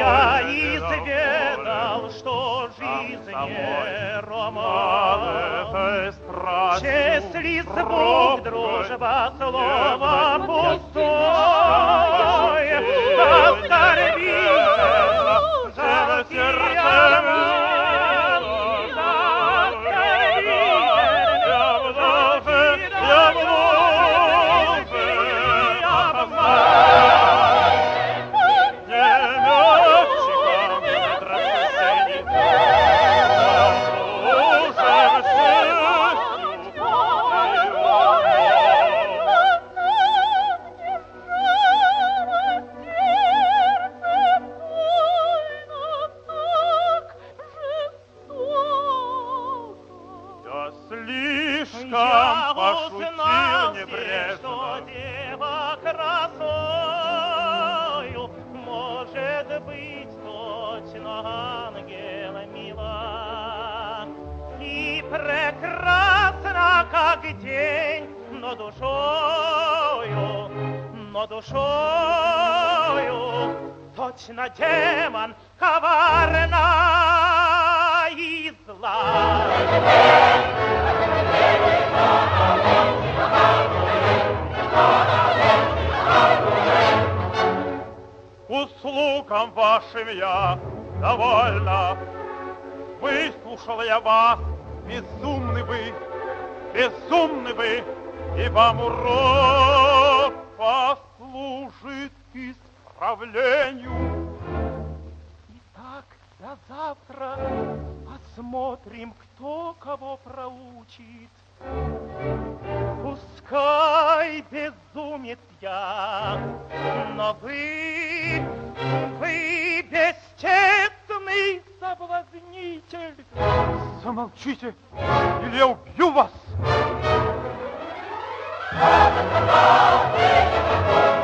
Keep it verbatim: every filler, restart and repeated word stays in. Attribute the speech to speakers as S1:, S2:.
S1: Я изведал, что жизнь не роман. Если звук дружба слова пустое, оскорбился за сердце.
S2: Я узнал здесь, что дева красою может быть точно ангела мила и прекрасна, как день, но душою, но душою точно демон коварна и зла.
S1: Услугам вашим я довольна. Выслушал я вас, безумны вы, безумны вы, и вам урок послужит исправлению. Итак, до завтра посмотрим, кто кого проучит. Пускай безумец я, но вы, вы бесчестный соблазнитель. Замолчите, или я убью вас.